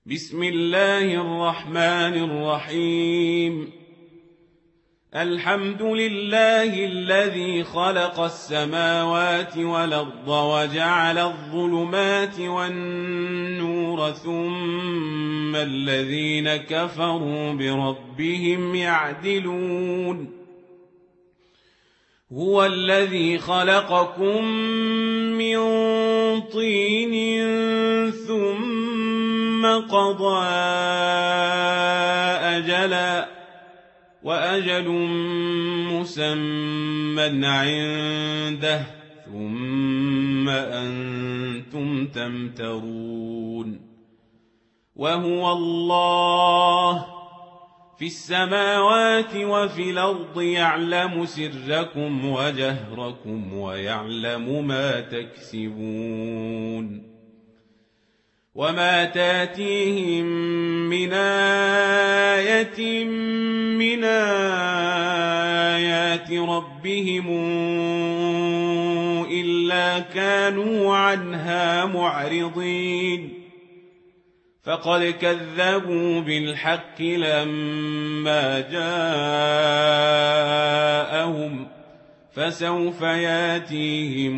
بسم الله الرحمن الرحيم. الحمد لله الذي خلق السماوات والأرض وجعل الظلمات والنور ثم الذين كفروا بربهم يعدلون. هو الذي خلقكم من طين ثم قضى أجلا وأجل مسمى عنده ثم أنتم تمترون. وهو الله في السماوات وفي الأرض يعلم سركم وجهركم ويعلم ما تكسبون. وما تاتيهم من آية من آيات ربهم إلا كانوا عنها معرضين. فقد كذبوا بالحق لما جاءهم فسوف ياتيهم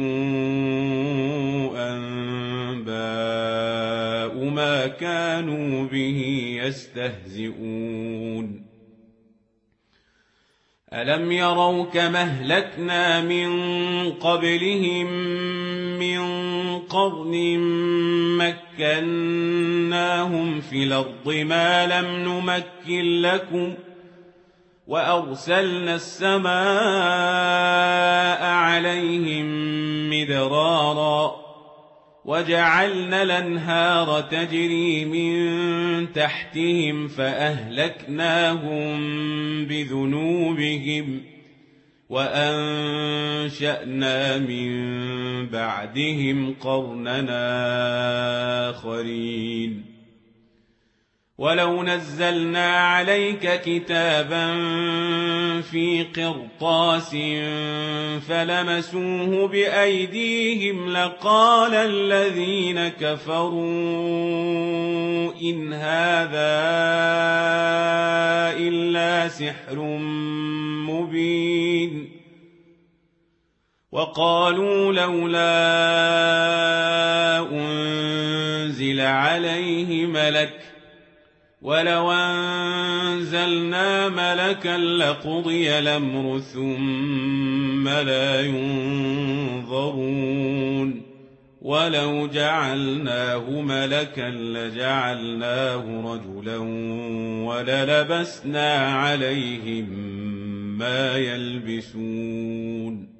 أنباء ما كانوا به يستهزئون. ألم يروا كما أهلكنا من قبلهم من قرن مكناهم في الأرض ما لم نمكن لكم وأرسلنا السماء عليهم مدرارا وجعلنا الأنهار تجري من تحتهم فأهلكناهم بذنوبهم وأنشأنا من بعدهم قرننا آخرين. ولو نزلنا عليك كتابا في قرطاس فلمسوه بأيديهم لقال الذين كفروا إن هذا إلا سحر مبين. وقالوا لولا أنزل عليه ملك ولو أنزلنا ملكا لقضي الأمر ثم لا ينظرون. ولو جعلناه ملكا لجعلناه رجلا وللبسنا عليهم ما يلبسون.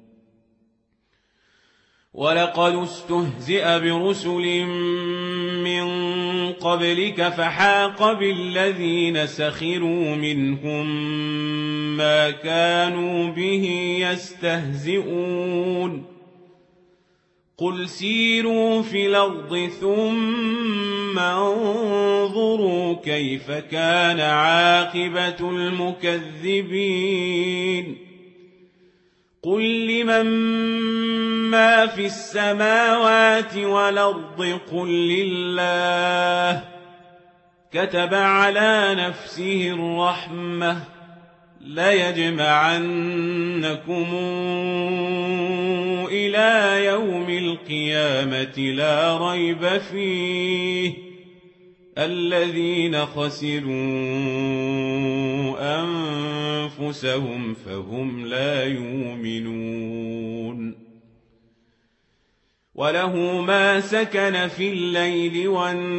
ولقد استهزئ برسل من قبلك فحاق بالذين سخروا منهم ما كانوا به يستهزئون. قل سيروا في الأرض ثم انظروا كيف كان عاقبة المكذبين. قل لمن ما في السماوات والأرض قل لله كتب على نفسه الرحمة ليجمعنكم إلى يوم القيامة لا ريب فيه الذين خسروا أنفسهم فهم لا يؤمنون. وله ما سكن في الليل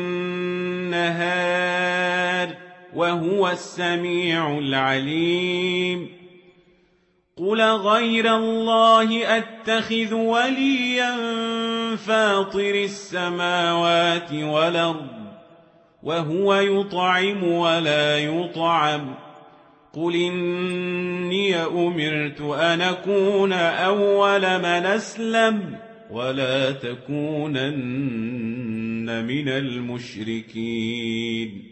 والنهار وهو السميع العليم. قل غير الله أتخذ وليا فاطر السماوات والأرض وهو يطعم ولا يطعم. قل إني أمرت أن أكون أول من أسلم ولا تكونن من المشركين.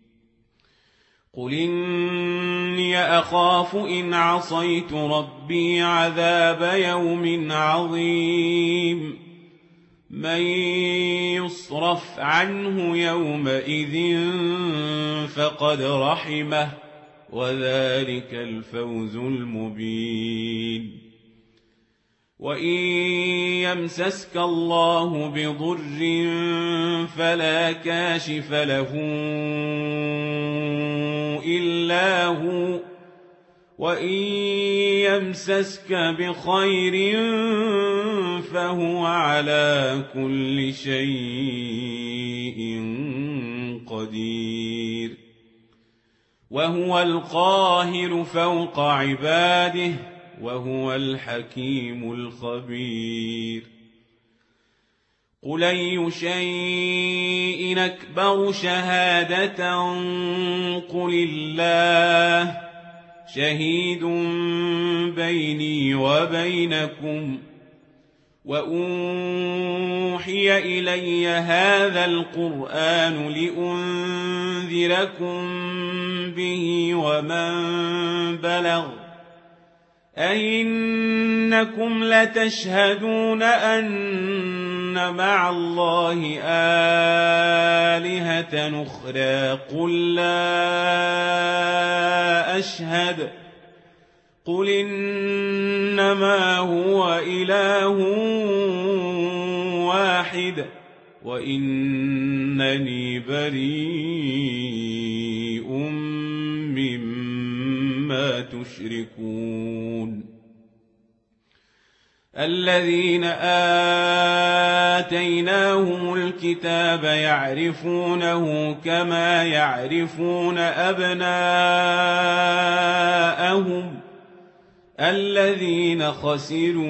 قل إني أخاف إن عصيت ربي عذاب يوم عظيم. من يصرف عنه يومئذ فقد رحمه وذلك الفوز المبين وإن يمسسك الله بضر فلا كاشف له إلا هو وإن يمسسك بخير فهو على كل شيء قدير وهو القاهر فوق عباده وهو الحكيم الخبير قل أي شيء أكبر شهادة قل الله شهيد بيني وبينكم وأوحي إلي هذا القرآن لأنذركم به ومن بلغ أئنكم لتشهدون أن مع الله آلهة أخرى قل لا أشهد قل إنما هو إله واحد وإنني بريء مما تشركون الذين آتيناهم الكتاب يعرفونه كما يعرفون أبناءهم الذين خسروا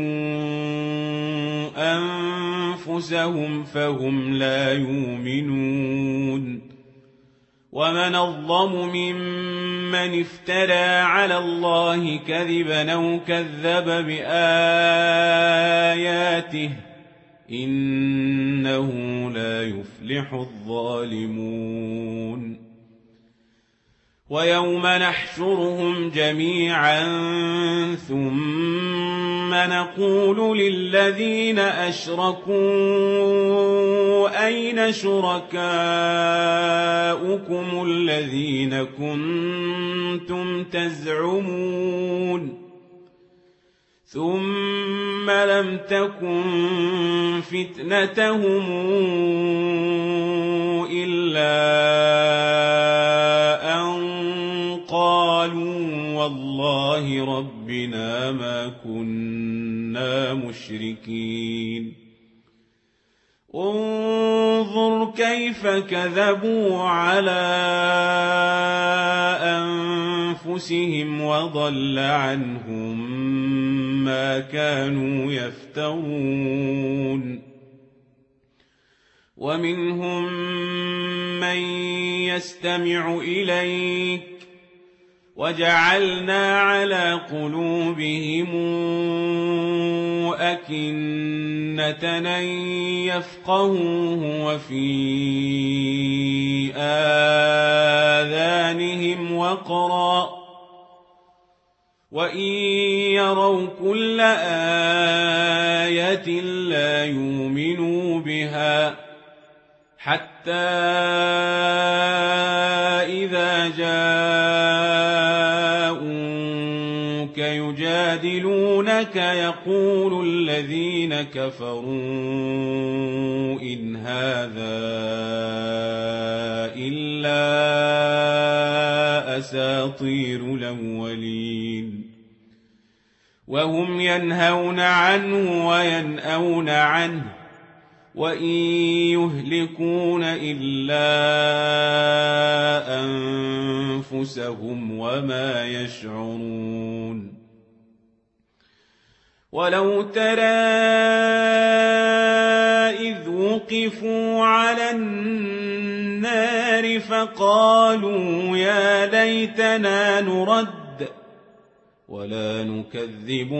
أنفسهم فهم لا يؤمنون ومن أظلم ممن افترى على الله كذبا أو كذب بآياته إنه لا يفلح الظالمون ويوم نحشرهم جميعا ثم نقول للذين أشركوا أين شركاؤكم الذين كنتم تزعمون ثم لم تكن فتنتهم إلا أن قالوا والله ربنا ما كنا مشركين انظر كيف كذبوا على أنفسهم وضل عنهم ما كانوا يفترون ومنهم من يستمع إليك وجعلنا على قلوبهم أكنة أن يفقهوه وفي آذانهم وقرا وإن يروا كل آية لا يؤمنوا بها حتى إذا جاءوك يجادلونك يقول الذين كفروا إن هذا إلا أساطير الأولين وهم ينهون عنه وينأون عنه وإن يهلكون إلا أنفسهم وما يشعرون ولو ترى إذ وقفوا على النار فقالوا يا ليتنا نرد ولا نكذب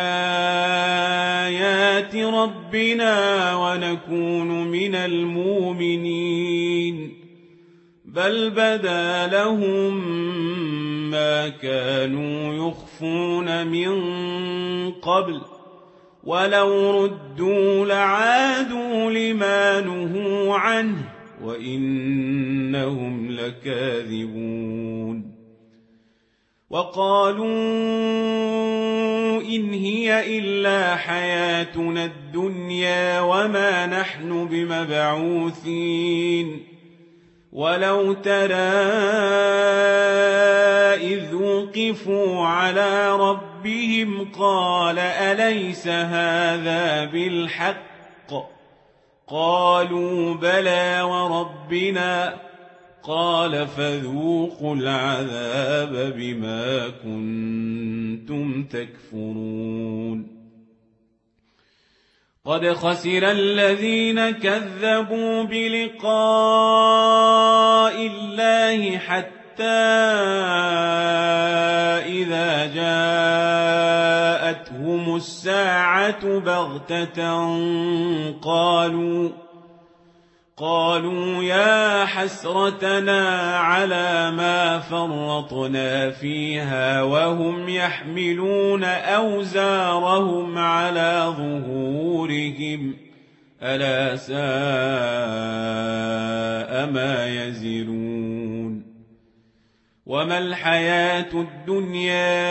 بآيات ربنا ونكون من المؤمنين بل بدا لهم ما كانوا يخفون من قبل ولو ردوا لعادوا لما نهوا عنه وإنهم لكاذبون وقالوا إن هي إلا حياتنا الدنيا وما نحن بمبعوثين ولو ترى إذ وقفوا على ربهم قال أليس هذا بالحق قالوا بلى وربنا قال فذوقوا العذاب بما كنتم تكفرون قد خسر الذين كذبوا بلقاء الله حتى إذا جاءتهم الساعة بغتة قالوا يا حسرتنا على ما فرطنا فيها وهم يحملون أوزارهم على ظهورهم ألا ساء ما يزرون وما الحياة الدنيا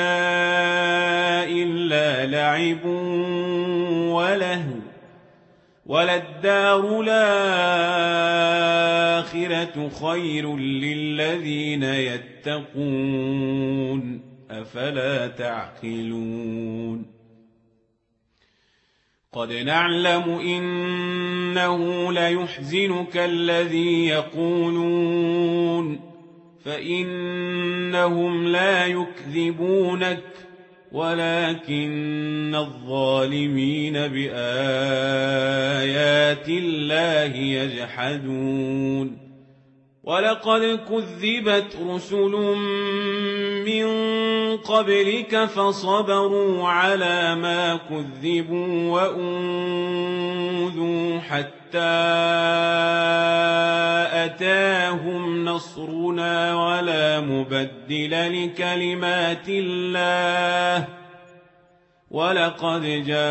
إلا لعب ولهو وللدار الآخرة خير للذين يتقون أفلا تعقلون قد نعلم إنه ليحزنك الذي يقولون فإنهم لا يكذبونك ولكن الظالمين بآيات الله يجحدون ولقد كذبت رسل من قبلك فصبروا على ما كذبوا وأوذوا حتى أتاهم نصرنا ولا مبدل لكلمات الله ولقد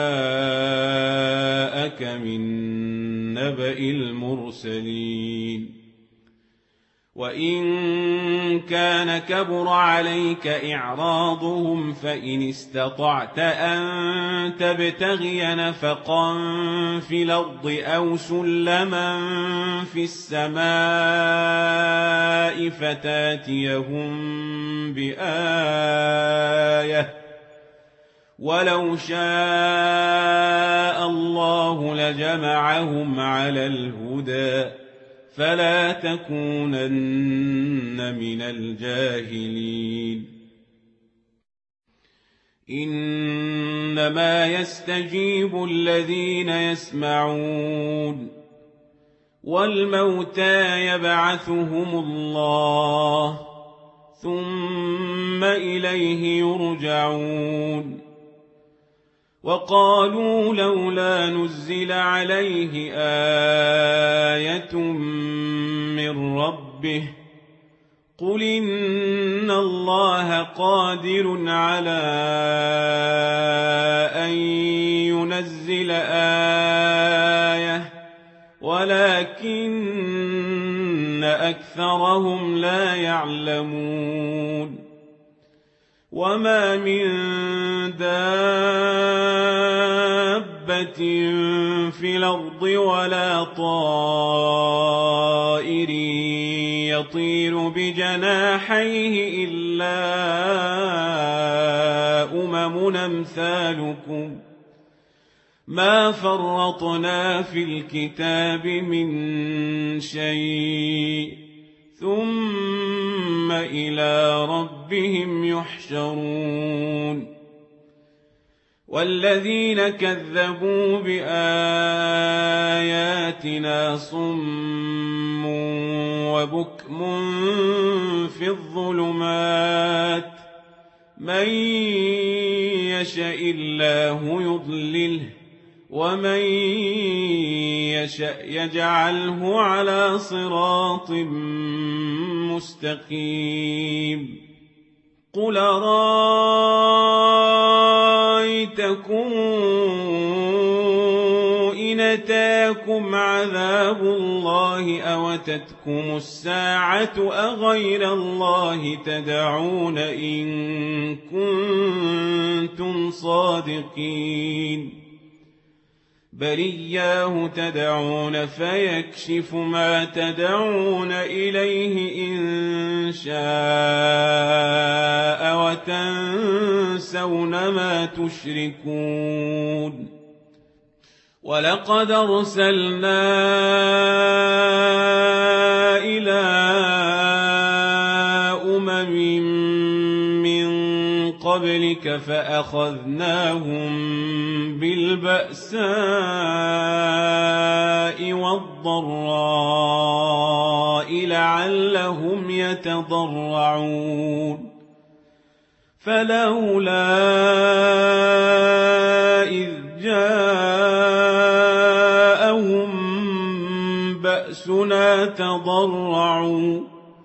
جاءك من نبأ المرسلين وإن كان كبر عليك إعراضهم فإن استطعت أن تبتغي نفقا في الأرض أو سلما في السماء فتاتيهم بآية ولو شاء الله لجمعهم على الهدى فلا تكونن من الجاهلين إنما يستجيب الذين يسمعون والموتى يبعثهم الله ثم إليه يرجعون وقالوا لولا نزل عليه آية من ربه قل إن الله قادر على أن ينزل آية ولكن أكثرهم لا يعلمون وما من دابة في الأرض ولا طائر يطير بجناحيه إلا أمثالكم ما فرطنا في الكتاب من شيء ثم إلى ربهم يحشرون والذين كذبوا بآياتنا صم وبكم في الظلمات من يشاء الله يضلله ومن يشاء يجعله على صراط مستقيم قل رأيتكم لكم إن أتاكم عذاب الله أوتتكم الساعة أغير الله تدعون إن كنتم صادقين بل إياه تدعون فيكشف ما تدعون إليه إن شاء وتنسون ما تشركون ولقد أرسلنا إلى من قبلك فأخذناهم بالبأساء والضراء لعلهم يتضرعون فلولا إذ جاءهم بأسنا تضرعوا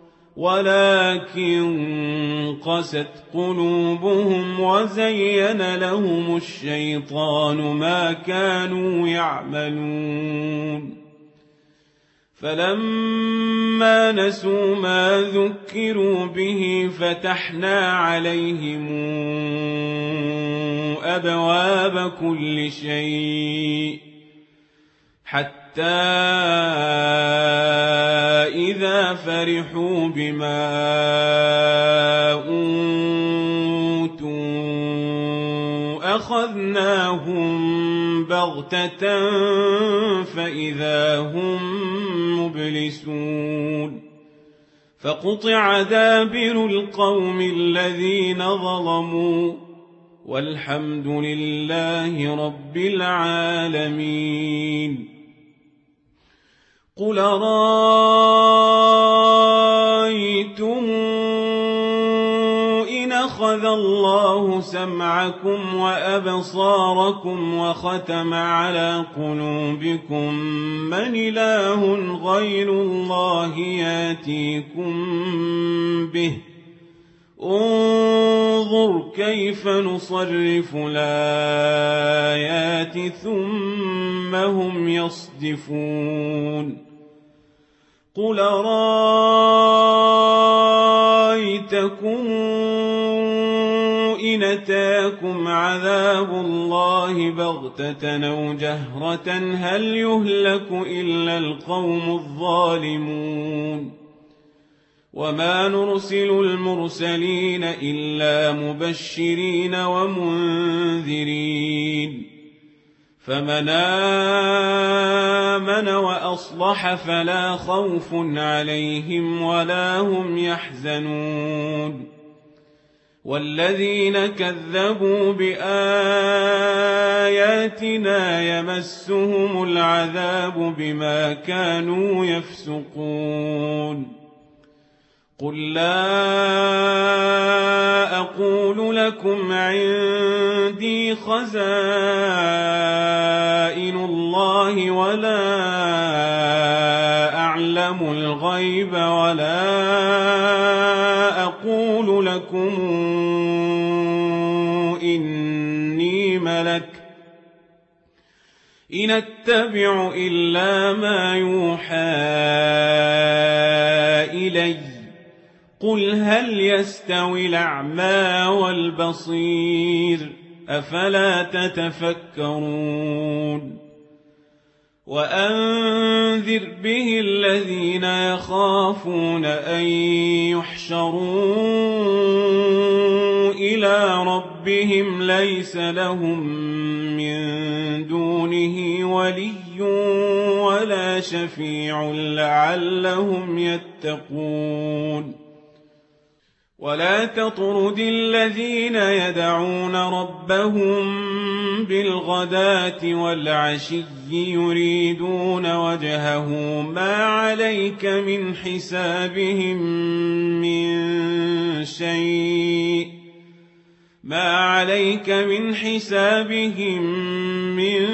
ولكن قست قلوبهم وزين لهم الشيطان ما كانوا يعملون فلما نسوا ما ذكروا به فتحنا عليهم أبواب كل شيء حتى إذا فرحوا بما أوتوا أخذناهم بغتة فإذا هم مبلسون فقطع دابر القوم الذين ظلموا والحمد لله رب العالمين قل رأيتم إن أخذ الله سمعكم وأبصاركم وختم على قلوبكم من إله غير الله ياتيكم به انظر كيف نصرف الآيات ثم هم يصدفون قل رأيتكم إن أتاكم عذاب الله بغتة أو جهرة هل يهلك إلا القوم الظالمون وما نرسل المرسلين إلا مبشرين ومنذرين فمن آمن وأصلح فلا خوف عليهم ولا هم يحزنون والذين كذبوا بآياتنا يمسهم العذاب بما كانوا يفسقون قل لا أقول لكم عندي خزائن الله ولا أعلم الغيب ولا أقول لكم إني ملك إن أتبع إلا ما يوحى إلي قل هل يستوي الأعمى والبصير أفلا تتفكرون وأنذر به الذين يخافون أن يحشروا إلى ربهم ليس لهم من دونه ولي ولا شفيع لعلهم يتقون ولا تطرد الذين يدعون ربهم بالغداة والعشي يريدون وجهه ما عليك من حسابهم من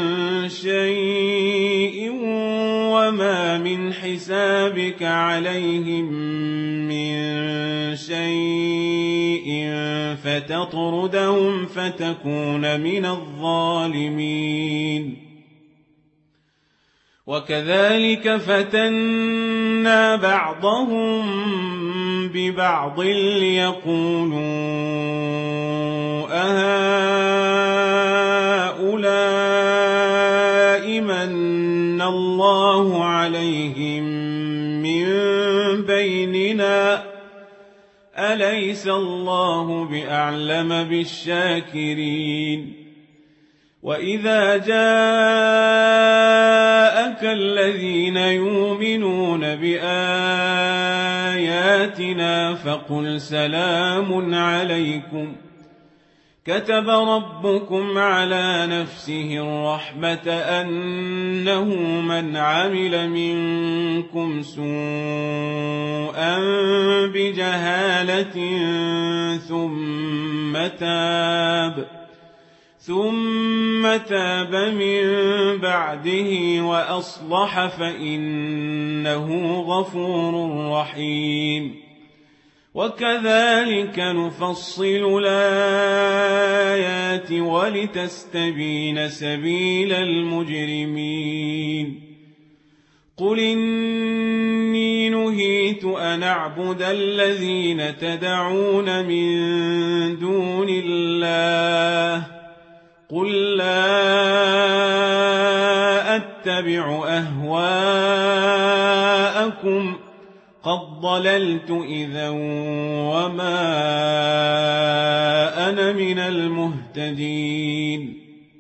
شيء وما من حسابك عليهم من شيء فتطردهم فتكون من الظالمين. وكذلك فتنا بعضهم ببعض ليقولوا أهؤلاء من الله عليهم من بيننا أليس الله بأعلم بالشاكرين. وإذا جاءك الذين يؤمنون بآياتنا فقل سلام عليكم كتب ربكم على نفسه الرحمة أنه من عمل منكم سوءا بجهالة ثم تاب من بعده وأصلح فإنه غفور رحيم. وكذلك نفصل الآيات ولتستبين سبيل المجرمين. قل إني نهيت أن أعبد الذين تدعون من دون الله قل لا أتبع أهواءكم قد ضللت إذا وما أنا من المهتدين.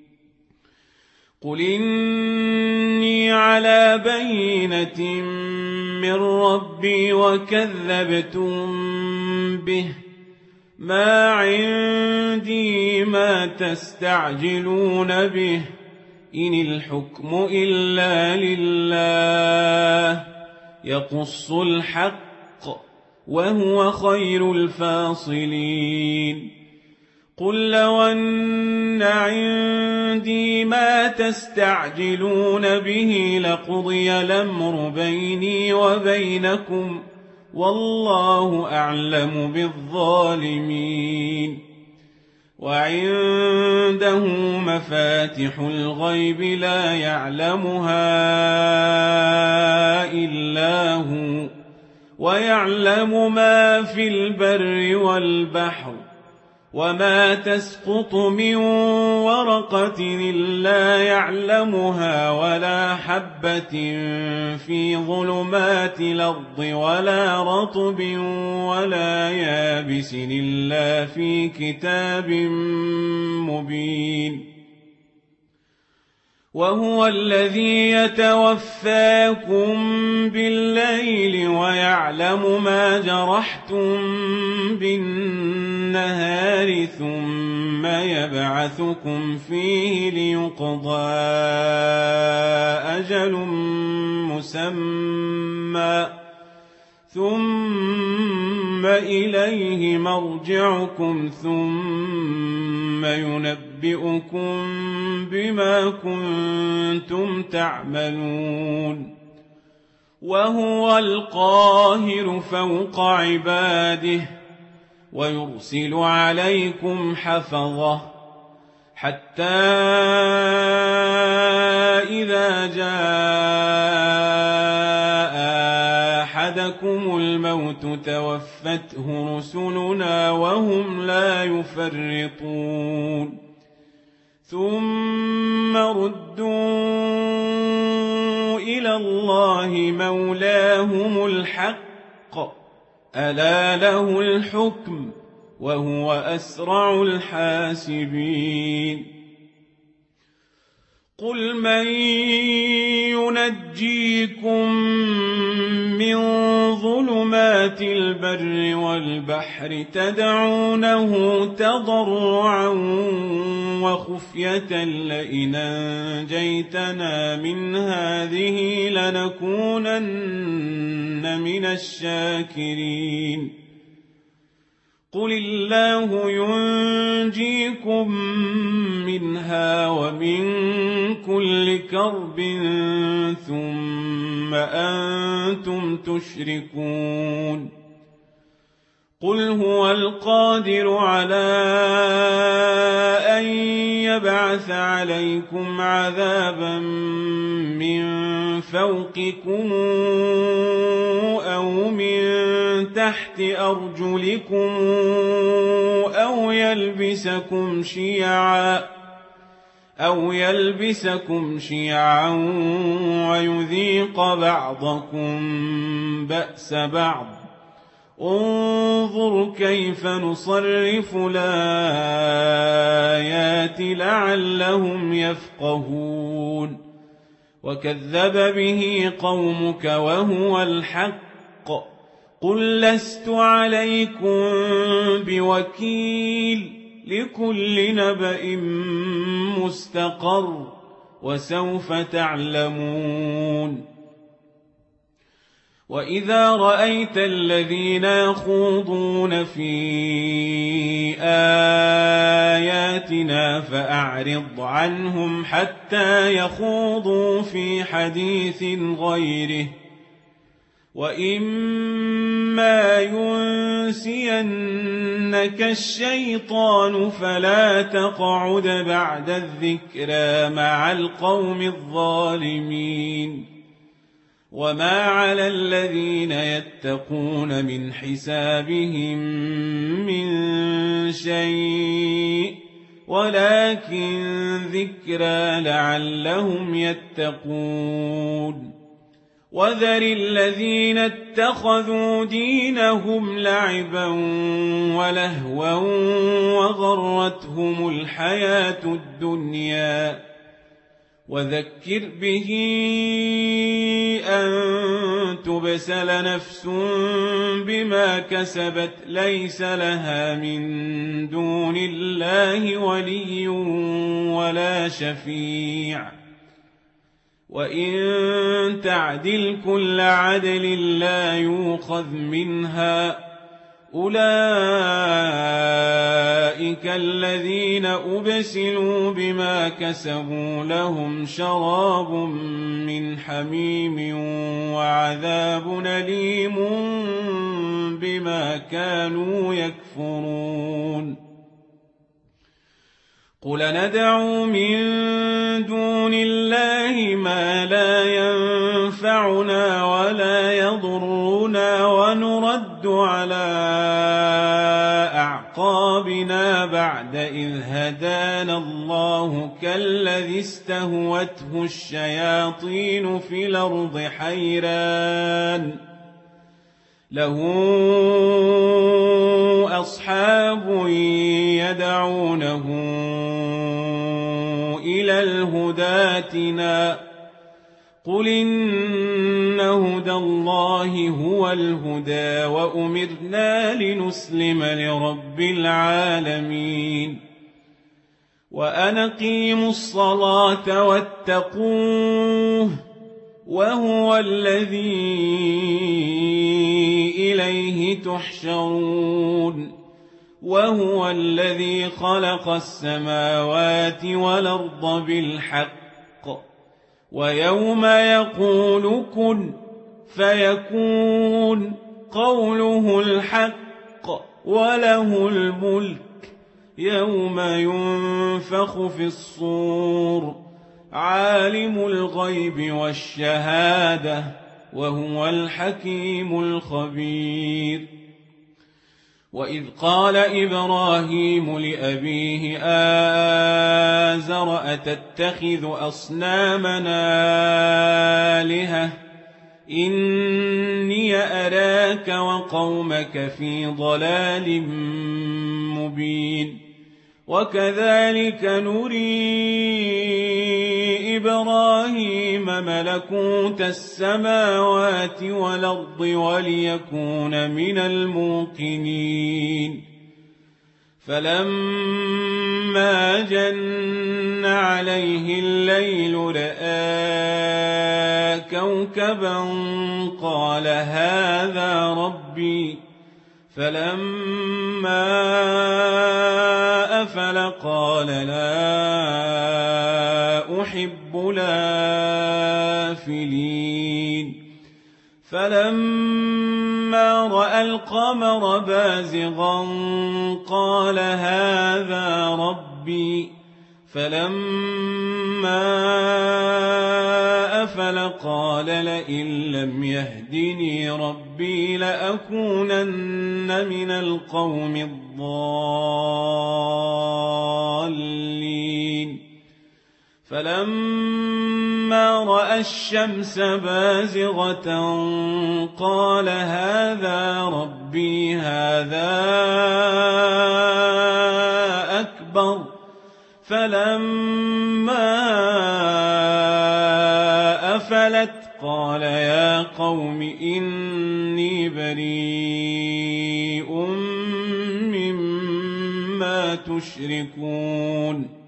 قل إني على بينة من ربي وكذبتم به ما عندي ما تستعجلون به إن الحكم إلا لله يقص الحق وهو خير الفاصلين. قل لو أن عندي ما تستعجلون به لقضي الأمر بيني وبينكم والله أعلم بالظالمين. وعنده مفاتح الغيب لا يعلمها إلا هو ويعلم ما في البر والبحر وما تسقط من ورقة إلا يعلمها ولا حبة في ظلمات الأرض ولا رطب ولا يابس إلا في كتاب مبين. وهو الذي يتوفاكم بالليل ويعلم ما جرحتم بالنهار ثم يبعثكم فيه ليقضى أجل مسمى ثم إليه مرجعكم ثم ينبئكم بما كنتم تعملون. وهو القاهر فوق عباده ويرسل عليكم حفظة حتى إذا جاء أحدكم الموت توفته رسلنا وهم لا يفرطون ثم ردوا إلى الله مولاهم الحق ألا له الحكم وهو أسرع الحاسبين. قل من ينجيكم من ظلمات البر والبحر تدعونه تضرعا وخفية لئن أنجيتنا من هذه لنكونن من الشاكرين. قل الله ينجيكم منها ومن كل كرب ثم أنتم تشركون. قل هو القادر على أن يبعث عليكم عذابا من فوقكم أو من تحت أرجلكم أو يلبسكم شيعا ويذيق بعضكم بأس بعض. انظر كيف نصرف الآيات لعلهم يفقهون. وكذب به قومك وهو الحق. قل لست عليكم بوكيل. لكل نبأ مستقر وسوف تعلمون. وإذا رأيت الذين يخوضون في آياتنا فأعرض عنهم حتى يخوضوا في حديث غيره. وإما ينسينك الشيطان فلا تقعد بعد الذكرى مع القوم الظالمين. وما على الذين يتقون من حسابهم من شيء ولكن ذكرى لعلهم يتقون. وذر الذين اتخذوا دينهم لعبا ولهوا وغرتهم الحياة الدنيا. وذكر به أن تبسل نفس بما كسبت ليس لها من دون الله ولي ولا شفيع. وإن تعدل كل عدل لا يؤخذ منها. أولئك الذين أبسلوا بما كسبوا لهم شراب من حميم وعذاب أليم بما كانوا يكفرون. قل ندعو من دون الله ما لا ينفعنا ولا يضرنا ونرد على أعقابنا بعد إذ هدانا الله كالذي استهوته الشياطين في الأرض حيران له أصحاب يدعونه إلى الهدى ائتنا. قل إن هدى الله هو الهدى وأمرنا لنسلم لرب العالمين. وأن أقيموا الصلاة واتقوه وهو الذي إليه تحشرون. وهو الذي خلق السماوات والأرض بالحق ويوم يقول كن فيكون قوله الحق وله الملك يوم ينفخ في الصور عالم الغيب والشهادة وهو الحكيم الخبير. وإذ قال إبراهيم لأبيه آزر أتتخذ أصنامنا آلهة إني أراك وقومك في ضلال مبين. وكذلك نري إبراهيم ملكوت السماوات والأرض وليكون من الموقنين. فلما جن عليه الليل رأى كوكبا قال هذا ربي. فلما أفل قال لا أحب الآفلين. فلما رأى القمر بازغا قال هذا ربي فلما أفل قال لئن لم يهدني ربي لأكونن من القوم الضالين فلما رأى الشمس بازغة قال هذا ربي هذا أكبر فلما أفلت قال يا قوم إني بريء مما تشركون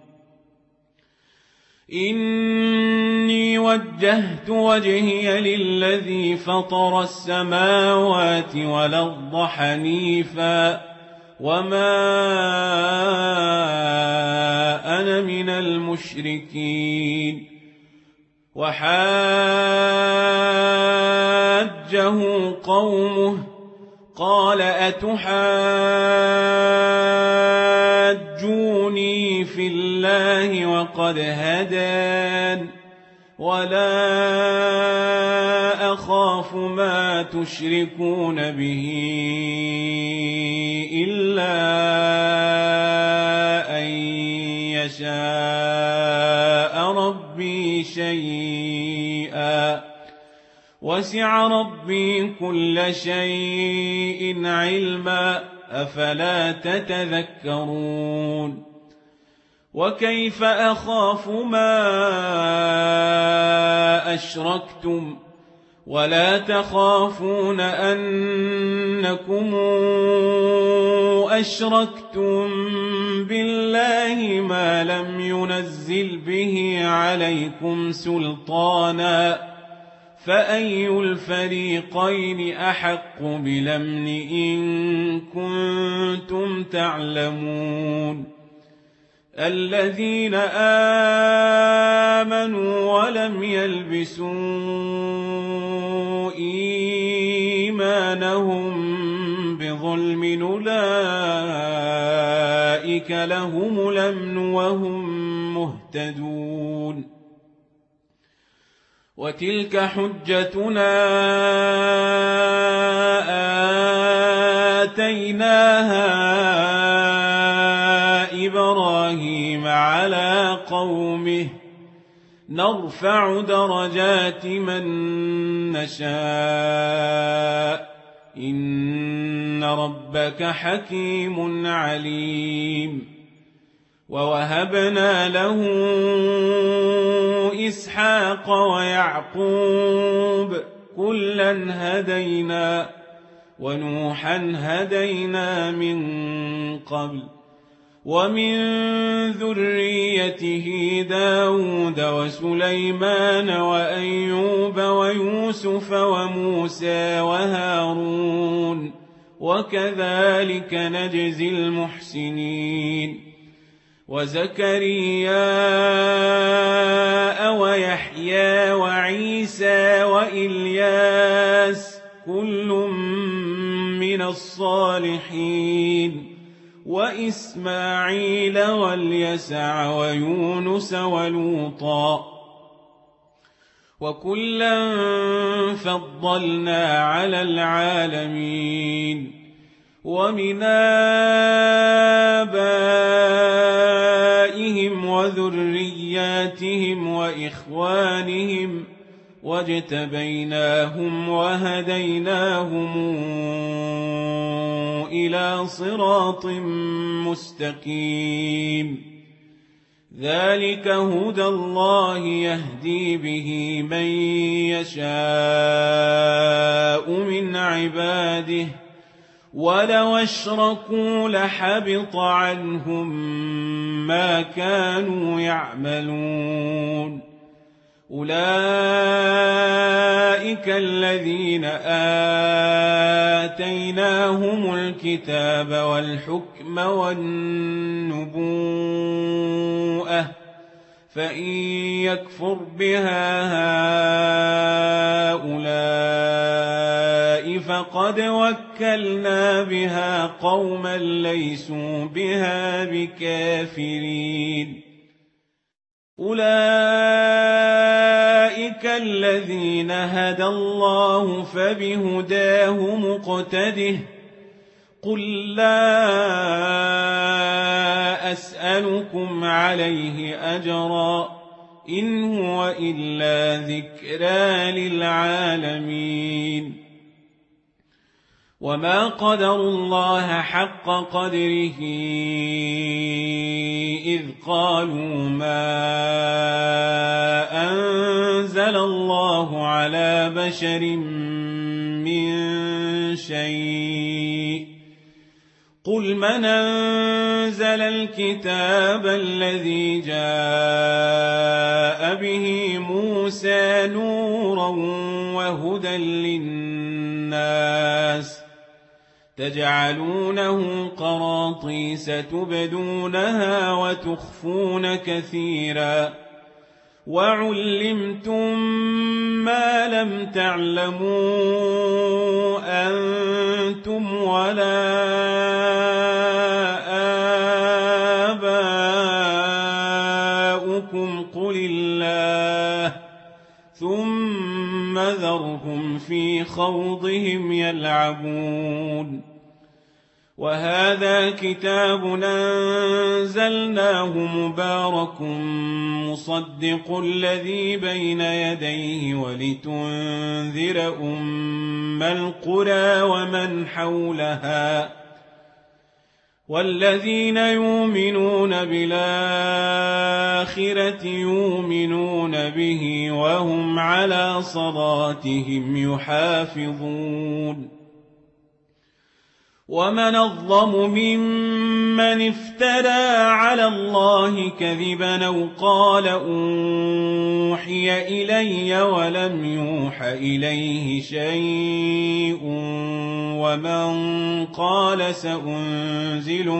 إني وجهت وجهي للذي فطر السماوات والأرض حنيفا وما أنا من المشركين وحاجه قومه قال أتحاجوني في الله وقد هدان ولا أخاف ما تشركون به إلا أن يشاء ربي شيئا وسع ربي كل شيء علما أفلا تتذكرون وكيف أخاف ما أشركتم ولا تخافون أنكم أشركتم بالله ما لم ينزل به عليكم سلطانا فأي الفريقين أحق بالأمن إن كنتم تعلمون الذين آمنوا ولم يلبسوا إيمانهم بظلم أولئك لهم الأمن وهم مهتدون وتلك حجتنا آتيناها إبراهيم على قومه نرفع درجات من نشاء إن ربك حكيم عليم ووهبنا له إسحاق ويعقوب كلا هدينا ونوحا هدينا من قبل ومن ذريته داود وسليمان وأيوب ويوسف وموسى وهارون وكذلك نجزي المحسنين وزكريا ويحيى وعيسى وإلياس كل من الصالحين وإسماعيل واليسع ويونس ولوطا وكلا فضلنا على العالمين ومن آبائهم وذرياتهم وإخوانهم واجتبيناهم وهديناهم إلى صراط مستقيم ذلك هدى الله يهدي به من يشاء من عباده ولو أشركوا لحبط عنهم ما كانوا يعملون أولئك الذين آتيناهم الكتاب والحكم والنبوءة فإن يكفر بها هؤلاء فقد وكلنا بها قوما ليسوا بها بكافرين أولئك الذين هدى الله فبهداه مقتده قل لا أسألكم عليه أجرا إن هو إلا ذكرى للعالمين وما قدروا الله حق قدره إذ قالوا ما أنزل الله على بشر من شيء قل من أنزل الكتاب الذي جاء به موسى نورا وهدى للناس تجعلونه قراطيس تبدونها وتخفون كثيرا وعلمتم ما لم تعلموا أنتم ولا آباؤكم قل الله ثم ذرهم في خوضهم يلعبون وهذا كتاب أنزلناه مبارك مصدق الذي بين يديه ولتنذر أم القرى ومن حولها والذين يؤمنون بالآخرة يؤمنون به وهم على صلاتهم يحافظون ومن أظلم ممن افترى على الله كذبا أو قال أوحي إلي ولم يوح إليه شيء ومن قال سأنزل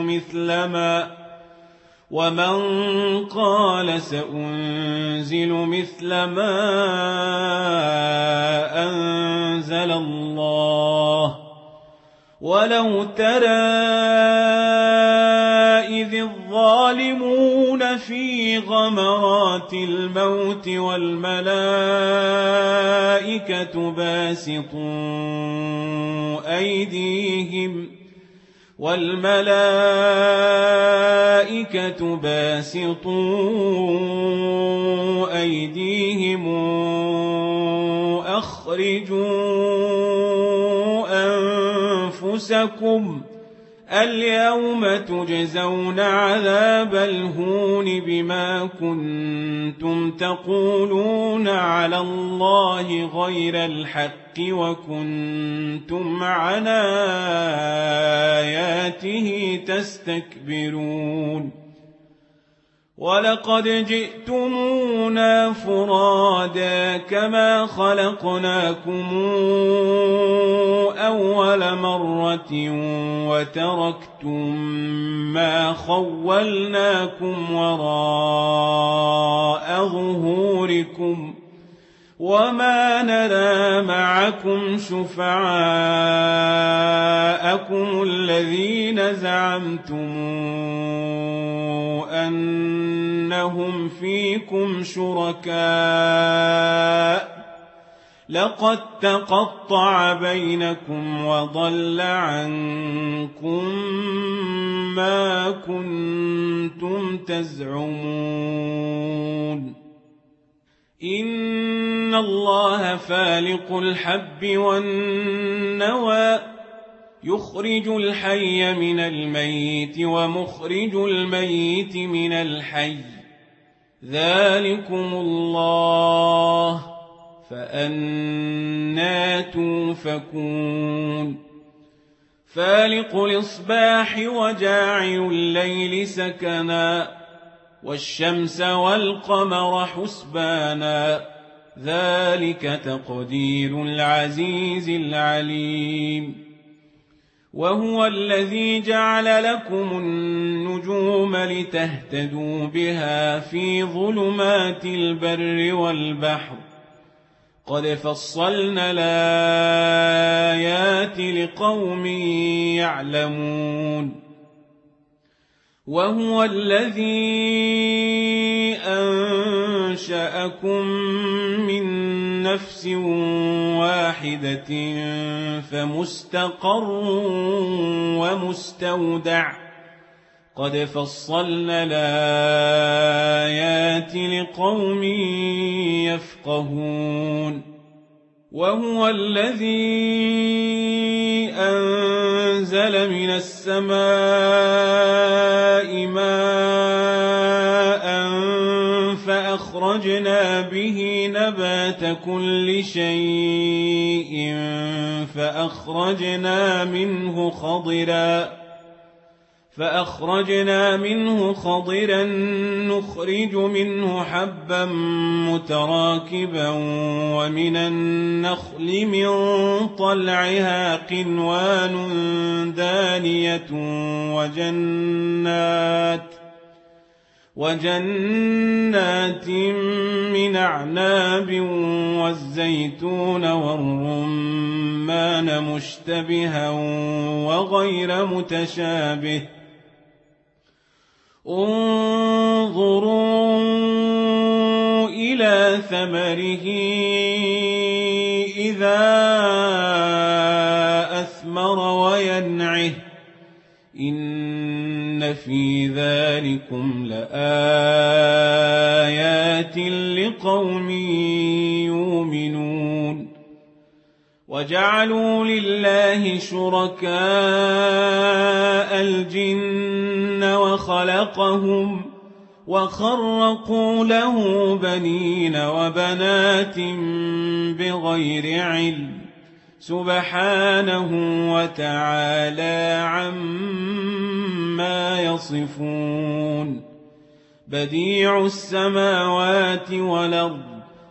مثل ما أنزل الله ولو ترى إذ الظالمون في غمرات الموت والملائكة باسطوا أيديهم أخرجوا أنفسكم اليوم تجزون عذاب الهون بما كنتم تقولون على الله غير الحق وكنتم عن آياته تستكبرون ولقد جئتمونا فرادا كما خلقناكم أول مرة وتركتم ما خولناكم وراء ظهوركم وما نرى معكم شفعاءكم الذين زعمتم أنهم فيكم شركاء لقد تقطع بينكم وضل عنكم ما كنتم تزعمون إن الله فالق الحب والنوى يخرج الحي من الميت ومخرج الميت من الحي ذلكم الله فأنى توفكون فالق الإصباح وجاعل الليل سكنا والشمس والقمر حسبانا ذلك تقدير العزيز العليم وهو الذي جعل لكم النجوم لتهتدوا بها في ظلمات البر والبحر قد فصلنا الآيات لقوم يعلمون وهو الذي أنشأكم من نفس واحدة فمستقر ومستودع قد فصلنا الآيات لقوم يفقهون وهو الذي أنزل من السماء ماء فأخرجنا به نبات كل شيء فأخرجنا منه خضرا نخرج منه حبا متراكبا ومن النخل من طلعها قنوان دانية وجنات من أعناب والزيتون والرمان مشتبها وغير متشابه انظروا إلى ثمره إذا أثمر وينعه إن في ذلكم لآيات لقوم يؤمنون وجعلوا لله شركاء الجن وخلقهم وخرقوا له بنين وبنات بغير علم سبحانه وتعالى عما يصفون بديع السماوات والأرض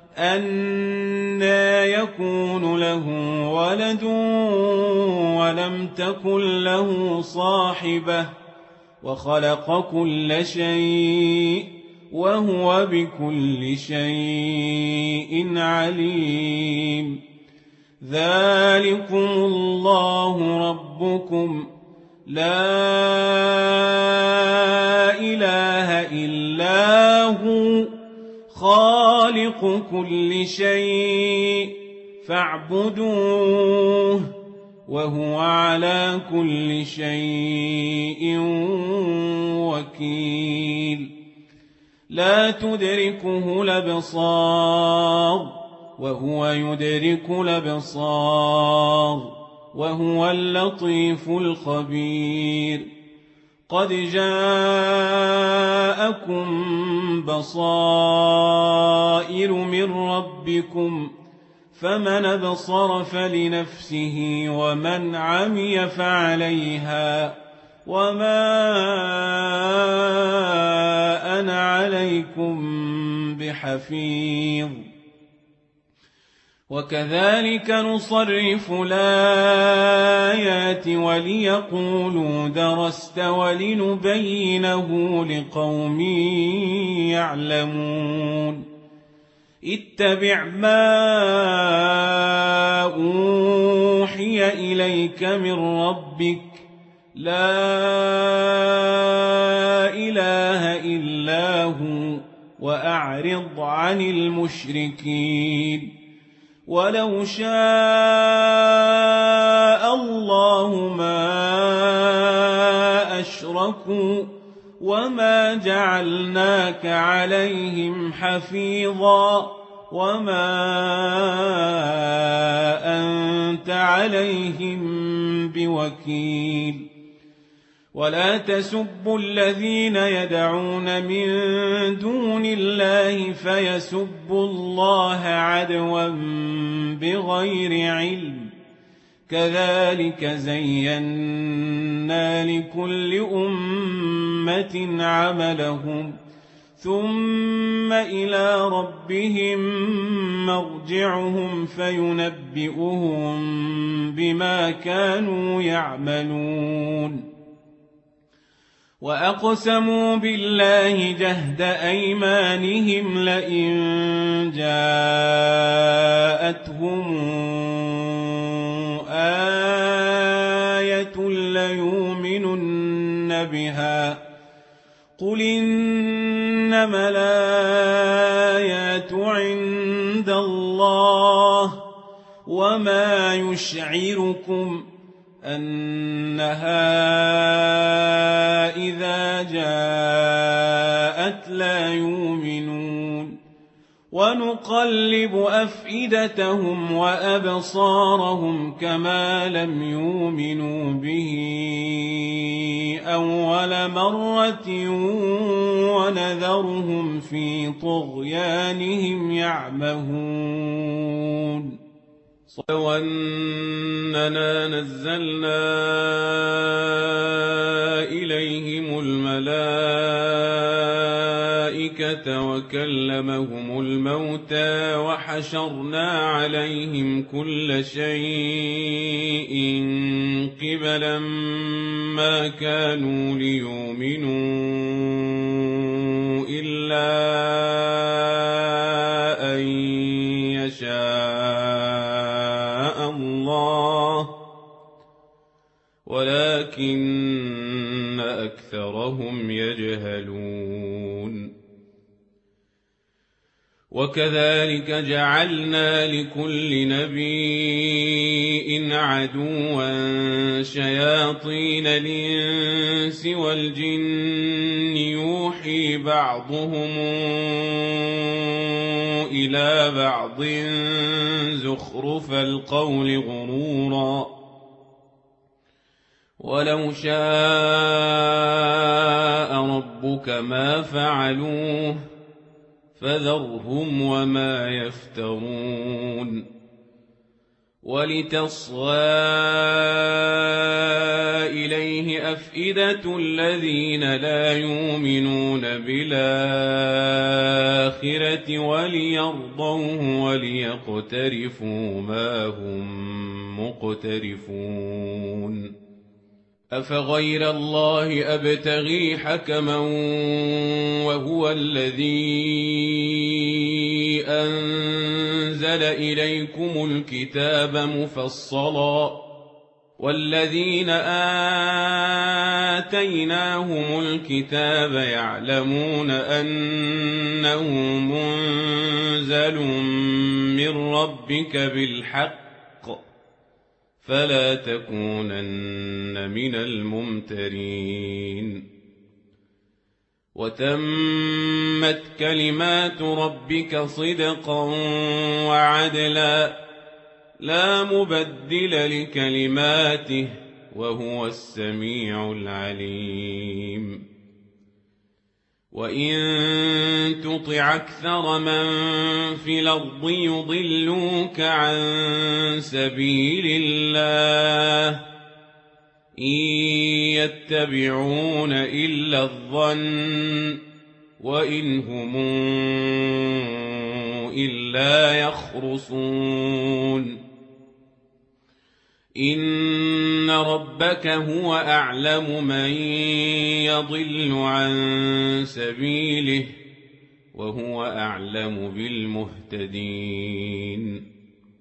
أنى يكون له ولد ولم تكن له صاحبة وخلق كل شيء وهو بكل شيء عليم ذلكم الله ربكم لا إله إلا هو خالق كل شيء فاعبدوه وهو على كل شيء وكيل لا تدركه الأبصار وهو يدرك الأبصار وهو اللطيف الخبير قد جاءكم بصائر من ربكم فمن أبصر فلنفسه ومن عمي فعليها وما أنا عليكم بحفيظ وكذلك نصرف الآيات وليقولوا درست ولنبينه لقوم يعلمون اتبع ما أوحي إليك من ربك لا إله إلا هو وأعرض عن المشركين ولو شاء الله ما أشركوا وما جعلناك عليهم حفيظا وما أنت عليهم بوكيل ولا تسبوا الذين يدعون من دون الله فيسبوا الله عدوا بغير علم كذلك زينا لكل أمة عملهم ثم إلى ربهم مرجعهم فينبئهم بما كانوا يعملون وأقسموا بالله جهد أيمانهم لئن جاءتهم آية ليؤمنن بها قل إنما الآيات عند الله وما يشعركم أنها إذا جاءت لا يؤمنون ونقلب أفئدتهم وأبصارهم كما لم يؤمنوا به أول مرة ونذرهم في طغيانهم يعمهون لو أننا نزلنا إليهم الملائكة وكلمهم الموتى وحشرنا عليهم كل شيء قبلا ما كانوا ليؤمنوا إلا أن يشاء الله ولكن أكثرهم يجهلون وكذلك جعلنا لكل نبي عدوا شياطين الإنس والجن يوحي بعضهم إلى بعض زخرف القول غرورا ولو شاء ربك ما فعلوه فذرهم وما يفترون ولتصغى إليه أفئدة الذين لا يؤمنون بالآخرة وليرضوه وليقترفوا ما هم مقترفون أفغير الله أبتغي حكما وهو الذي أنزل إليكم الكتاب مفصلا والذين آتيناهم الكتاب يعلمون أنه منزل من ربك بالحق فلا تكونن من الممترين وتمت كلمات ربك صدقا وعدلا لا مبدل لكلماته وهو السميع العليم وإن تطع أكثر من في الأرض يضلوك عن سبيل الله إن يتبعون إلا الظن وإن هم إلا يخرصون إن ربك هو أعلم من يضل عن سبيله وهو أعلم بالمهتدين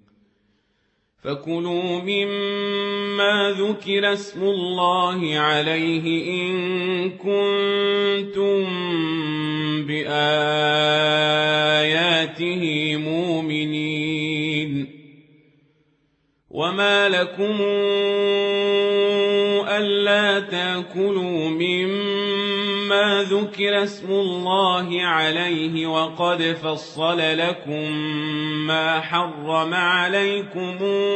فكلوا مما ذكر اسم الله عليه إن كنتم بآياته مؤمنين وما لكم ألا تأكلوا مما ذكر اسم الله عليه وقد فصل لكم ما حرم عليكم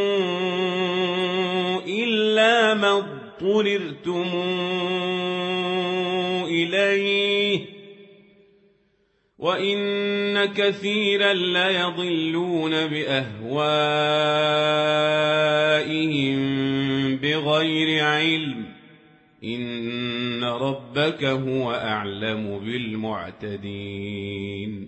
إلا ما اضطررتم إليه وإن كثيرا ليضلون بأهوائهم بغير علم إن ربك هو أعلم بالمعتدين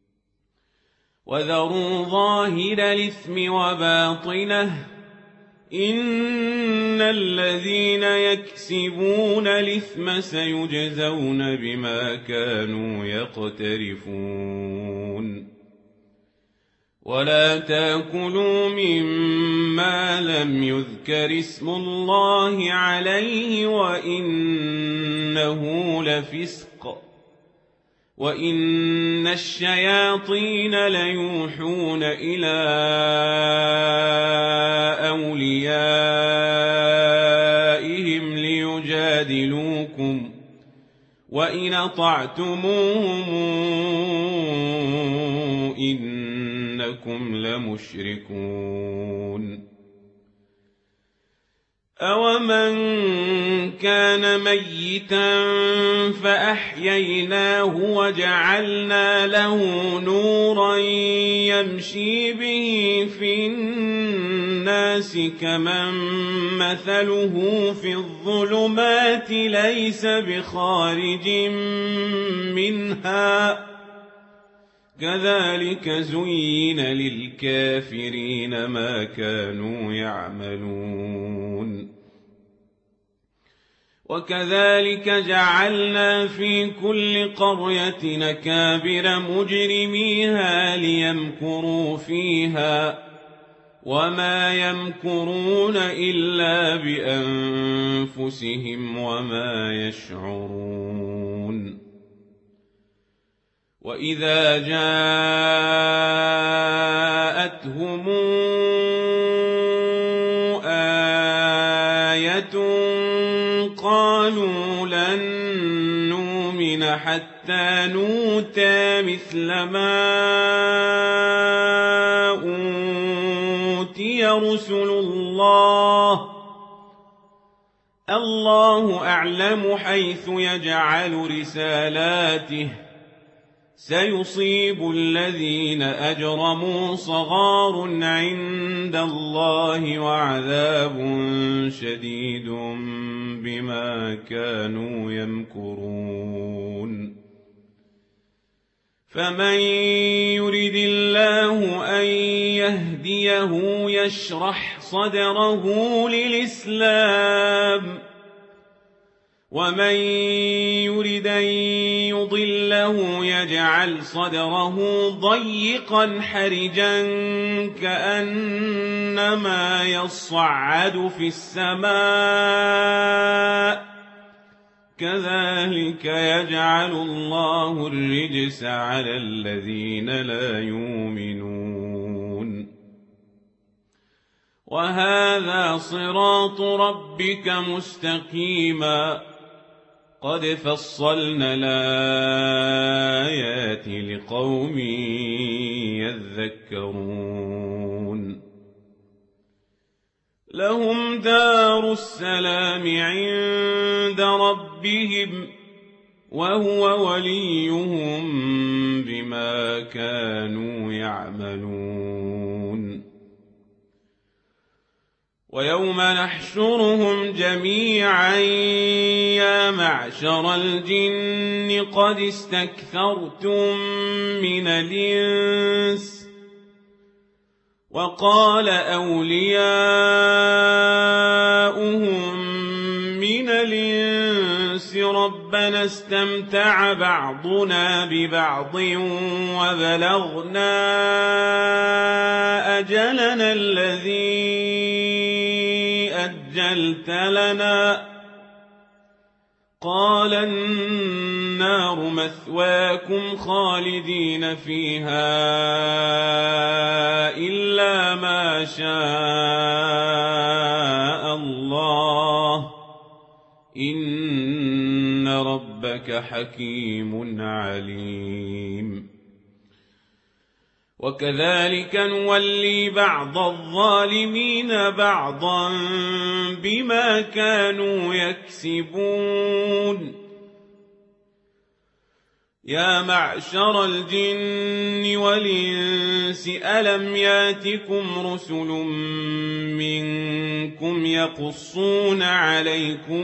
وذروا ظاهر الإثم وباطنه إن الذين يكسبون الإثم سيجزون بما كانوا يقترفون ولا تأكلوا مما لم يذكر اسم الله عليه وإنه لفسق وإن الشياطين ليوحون إلى أوليائهم ليجادلوكم وإن أطعتموهم إنكم لمشركون أومن كان ميتا فأحييناه وجعلنا له نورا يمشي به في الناس كمن مثله في الظلمات ليس بخارج منها كذلك زين للكافرين ما كانوا يعملون وكذلك جعلنا في كل قرية أكابر مجرميها ليمكروا فيها وما يمكرون إلا بأنفسهم وما يشعرون وإذا جاءتهم آية قالوا لن نؤمن حتى نؤتى مثل ما أوتي رسل الله أعلم حيث يجعل رسالاته سيصيب الذين أجرموا صغار عند الله وعذاب شديد بما كانوا يمكرون فمن يرد الله أن يهديه يشرح صدره للإسلام ومن يرد أن يضله يجعل صدره ضيقا حرجا كأنما يصعد في السماء كذلك يجعل الله الرجس على الذين لا يؤمنون وهذا صراط ربك مستقيما قد فصلنا الآيات لقوم يذكرون لهم دار السلام عند ربهم وهو وليهم بما كانوا يعملون ويوم نحشرهم جميعا يا معشر الجن قد استكثرتم من الإنس وقال أولياؤهم من الإنس ربنا استمتع بعضنا ببعض وبلغنا أجلنا الذي أجلت لنا قال النار مثواكم خالدين فيها إلا ما شاء الله إن ربك حكيم عليم وكذلك نولي بعض الظالمين بعضا بما كانوا يكسبون يا معشر الجن والإنس ألم ياتكم رسل منكم يقصون عليكم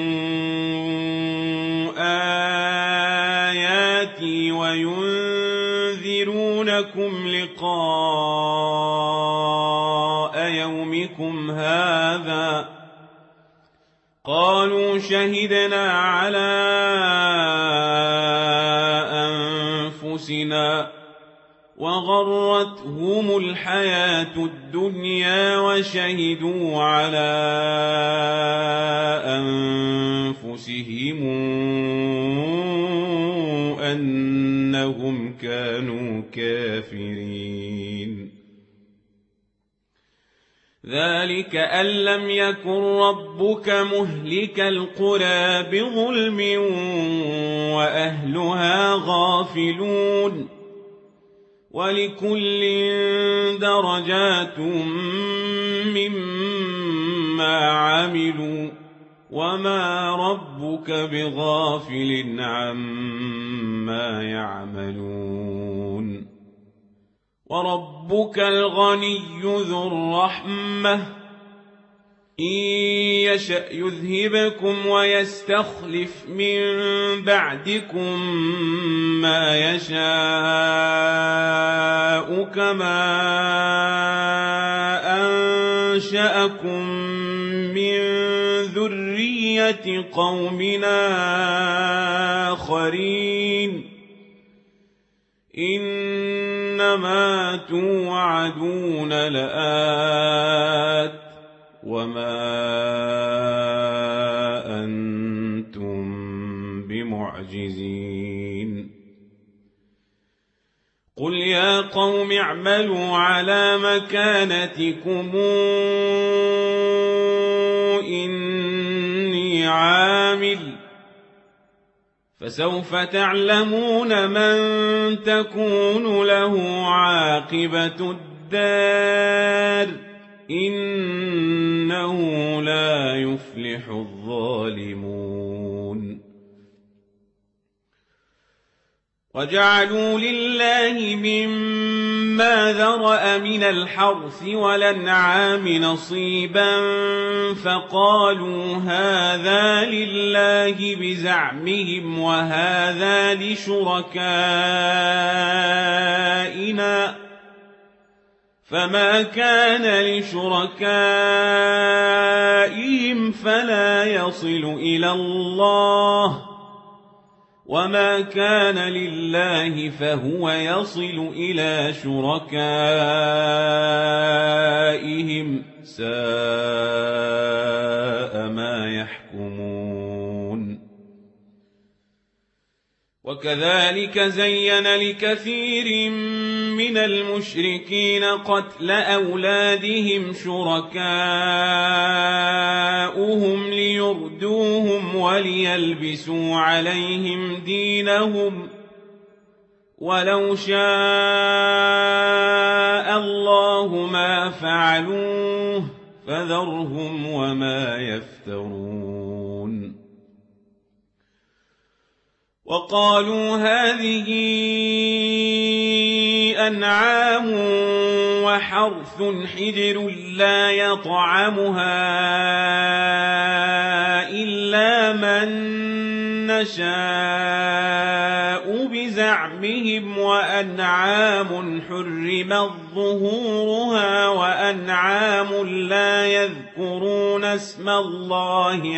آياتي وينذرونكم لقاء يومكم هذا قالوا شهدنا على أنفسنا وغرتهم الحياة الدنيا وشهدوا على أنفسهم أنهم كانوا كافرين ذلك أن لم يكن ربك مهلك القرى بظلم وأهلها غافلون ولكل درجات مما عملوا وما ربك بغافل عما يعملون وربك الغني ذو الرحمة إن يشأ يذهبكم ويستخلف من بعدكم ما يشاء كما أنشأكم من ذرية قومنا آخرين إنما توعدون لآت وما أنتم بمعجزين قل يا قوم اعملوا على مكانتكم إني عامل فسوف تعلمون من تكون له عاقبة الدار إنه لا يفلح الظالمون وجعلوا لله مما ذرأ من الحرث والأنعام نصيبا فقالوا هذا لله بزعمهم وهذا لشركائنا فما كان لشركائهم فلا يصل إلى الله وما كان لله فهو يصل إلى شركائهم ساء ما يحكمون وكذلك زين لكثير من المشركين قتل أولادهم شركاؤهم ليردوهم وليلبسوا عليهم دينهم ولو شاء الله ما فعلوه فذرهم وما يفترون وقالوا هذه أنعام وحرث حجر لا يطعمها إلا من نشاء بزعمهم وأنعام حرمت ظهورها وأنعام لا يذكرون اسم الله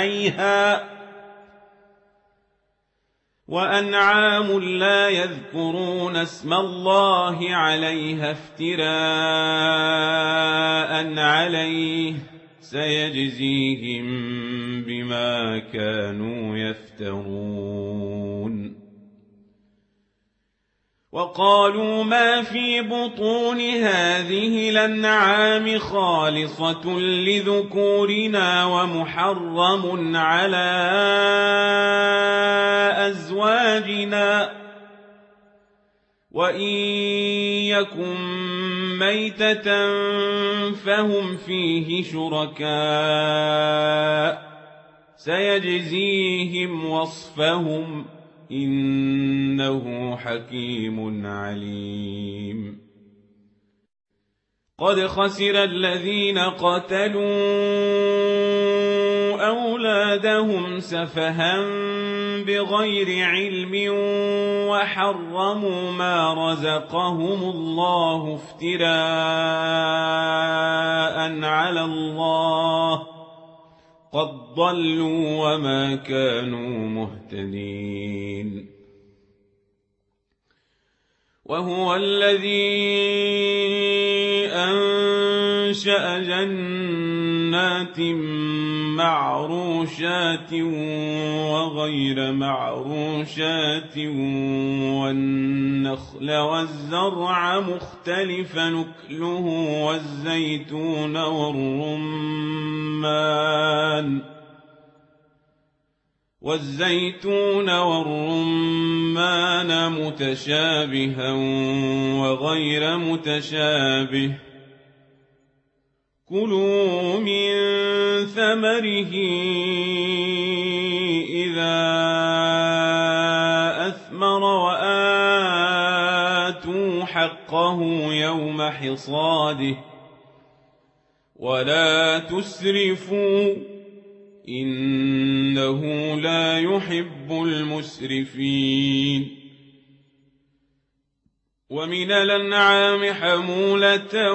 عليها افتراء عليه سيجزيهم بما كانوا يفترون وقالوا ما في بطون هذه الأنعام خالصة لذكورنا ومحرم على أزواجنا وإن يكن ميتة فهم فيه شركاء سيجزيهم وصفهم إنه حكيم عليم قد خسر الذين قتلوا أولادهم سفها بغير علم وحرموا ما رزقهم الله افتراء على الله قد ضلوا وما كانوا مهتدين وهو الذي أنشأ جنات معروشات وغير معروشات والنخل والزرع مختلفا نكله والزيتون والرمان متشابها وغير متشابه كلوا من ثمره إذا أثمر وآتوا حقه يوم حصاده ولا تسرفوا إنه لا يحب المسرفين ومن الأنعام حمولة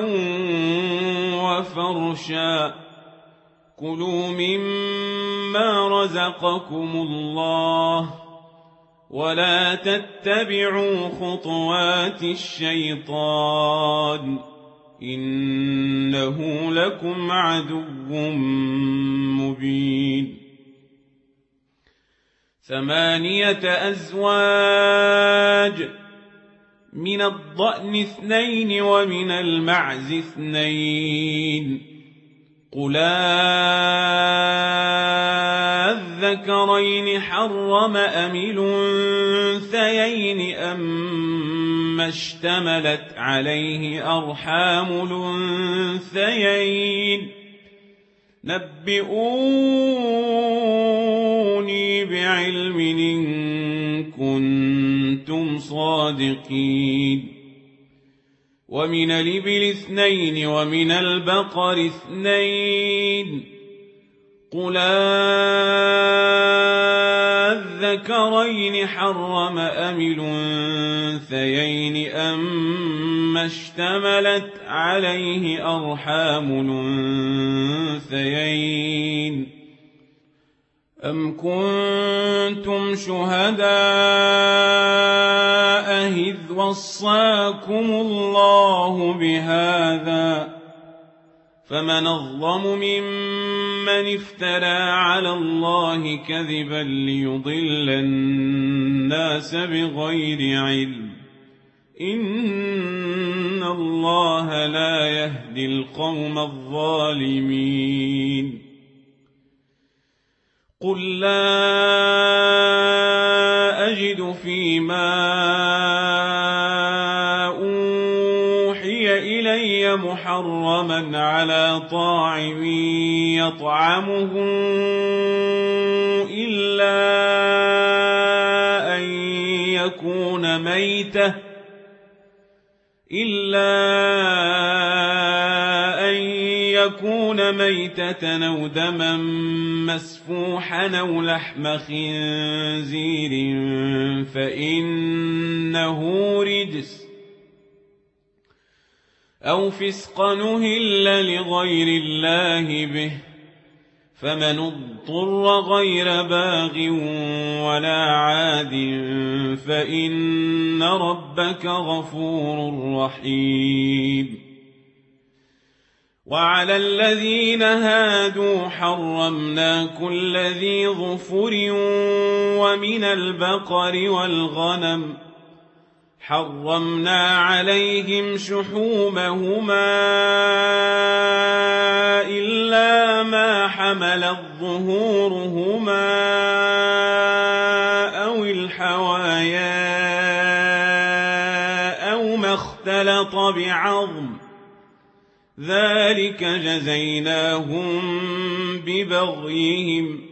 وفرشا كلوا مما رزقكم الله ولا تتبعوا خطوات الشيطان إنه لكم عدو مبين 8 أزواج من الضأن 2 ومن المعز 2 قل الذكرين حرم أم الأنثيين أما اشتملت عليه أرحام الأنثيين نبئوني بعلم إن كنتم صادقين ومن الإبل 2 ومن البقر 2 قل الذكرين حرم أم الأنثيين أما اشتملت عليه أرحام الأنثيين أم كنتم شهداء إذ وصاكم الله بهذا فمن أظلم ممن افترى على الله كذبا ليضل الناس بغير علم إن الله لا يهدي القوم الظالمين قل لا أجد فيما أوحي إلي محرما على طاعم يطعمه إلا أن يكون ميتة أو دما مسفوحا أو لحم خنزير فإنه رجس أو فسقا أهل لغير الله به فمن اضطر غير باغ ولا عاد فإن ربك غفور رحيم وعلى الذين هادوا حرمنا كل ذي ظفر ومن البقر والغنم حرمنا عليهم شحومهما إلا ما حملت ظهورهما أو الحوايا أو ما اختلط بعظم ذلك جزيناهم ببغيهم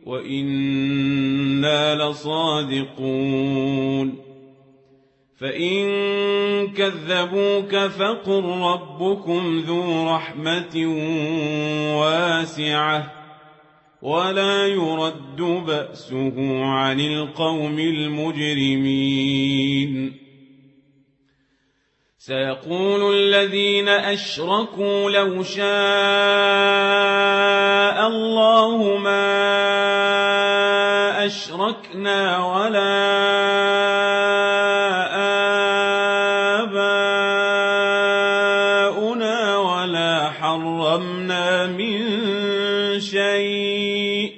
وإنا لصادقون فإن كذبوك فقل ربكم ذو رحمة واسعة ولا يرد بأسه عن القوم المجرمين سيقول الذين أشركوا لو شاء الله ما أشركنا ولا آباؤنا ولا حرمنا من شيء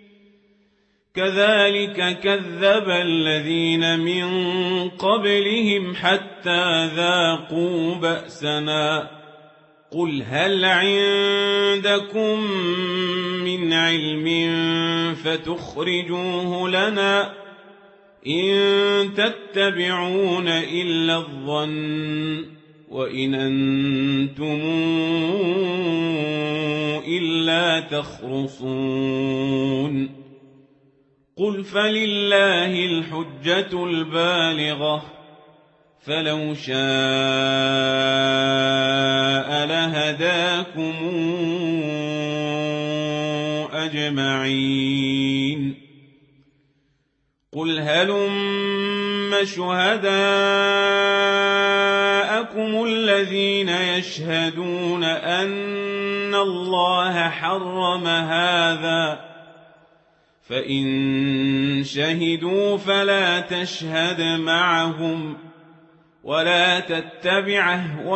كذلك كذب الذين من قبلهم حتى ذاقوا بأسنا قل هل عندكم من علم فتخرجوه لنا إن تتبعون إلا الظن وإن أنتم إلا تخرصون قل فلله الحجة البالغة فلو شاء لهداكم أجمعين قل هلم شهداءكم الذين يشهدون أن الله حرم هذا فإن شهدوا فلا تشهد معهم ولا تتبع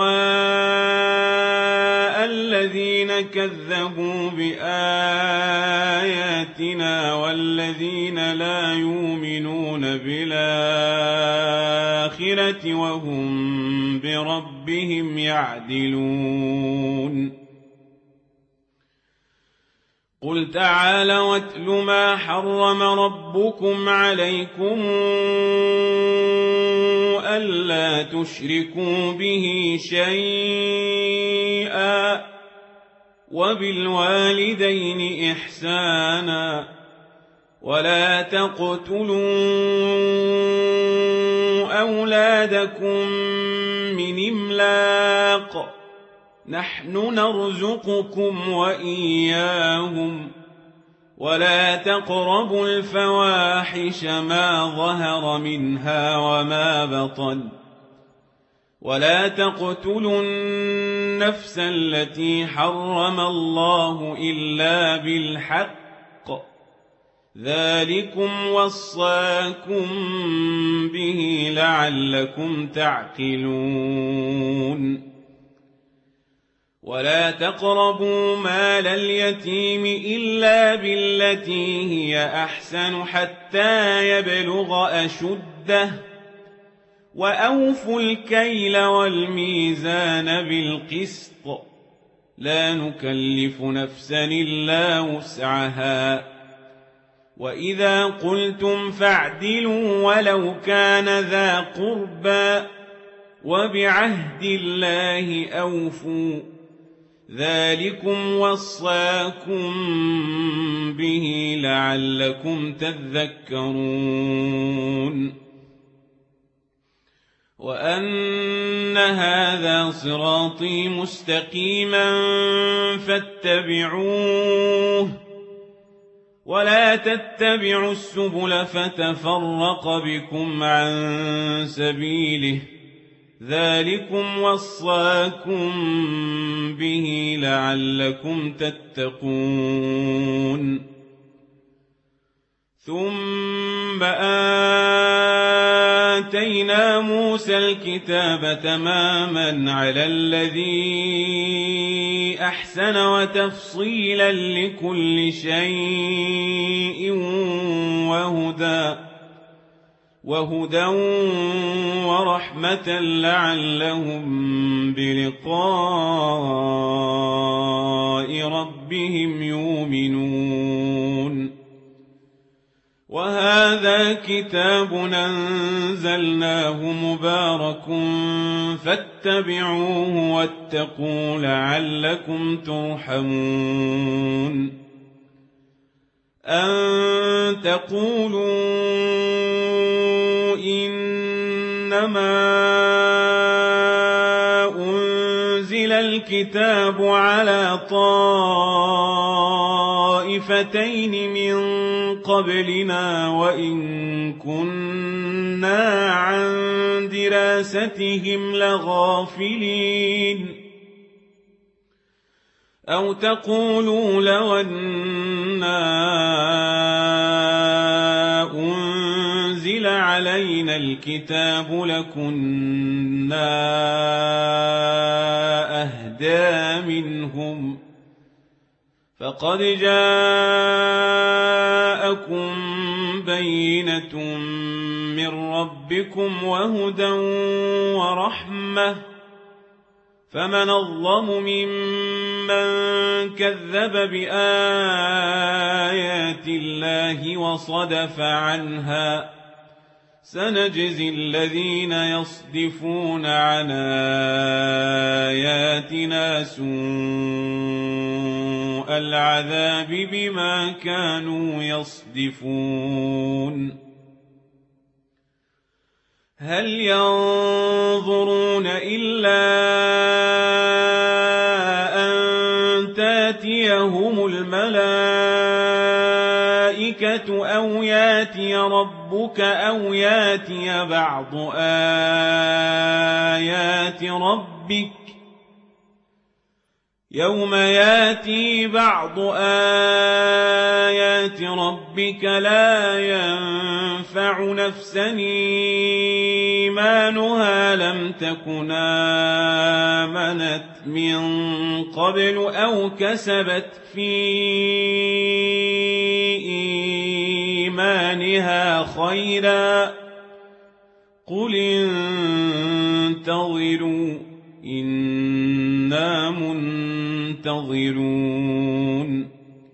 أهواء الذين كذبوا بآياتنا والذين لا يؤمنون بالآخرة وهم بربهم يعدلون قل تعالوا واتل ما حرم ربكم عليكم ألا تشركوا به شيئا وبالوالدين إحسانا ولا تقتلوا أولادكم من إملاق نحن نرزقكم وإياهم ولا تقربوا الفواحش ما ظهر منها وما بطن ولا تقتلوا النفس التي حرم الله إلا بالحق ذلكم وصاكم به لعلكم تعقلون ولا تقربوا مال اليتيم إلا بالتي هي أحسن حتى يبلغ أشده وأوفوا الكيل والميزان بالقسط لا نكلف نفسا إلا وسعها وإذا قلتم فاعدلوا ولو كان ذا قربى وبعهد الله أوفوا ذلكم وصاكم به لعلكم تذكرون وأن هذا صراطي مستقيما فاتبعوه ولا تتبعوا السبل فتفرق بكم عن سبيله ذلكم وصاكم به لعلكم تتقون ثم آتينا موسى الكتاب تماما على الذي أحسن وتفصيلا لكل شيء وهدى ورحمة لعلهم بلقاء ربهم يؤمنون وهذا كتاب أنزلناه مبارك فاتبعوه واتقوا لعلكم ترحمون أن تقولوا إنما أنزل الكتاب على طائفتين طائفتين من قبلنا وإن كنا عن دراستهم لغافلين أو تقولوا لو أنا أنزل علينا الكتاب لكنا أهدى منهم فقد جاءكم بينة من ربكم وهدى ورحمة فمن أظلم ممن كذب بآيات الله وصدف عنها سنجزي الذين يصدفون عن آياتنا سوء العذاب بما كانوا يصدفون هل ينظرون إلا أن تأتيهم الملائكة أو يأتي ربك أو يأتي بعض آيات ربك يوم يأتي بعض آيات ربك لا ينفع نفسا إيمانها لم تكن آمنت من قبل أو كسبت في إيمانها خيرا قل انتظروا إنا منتظرون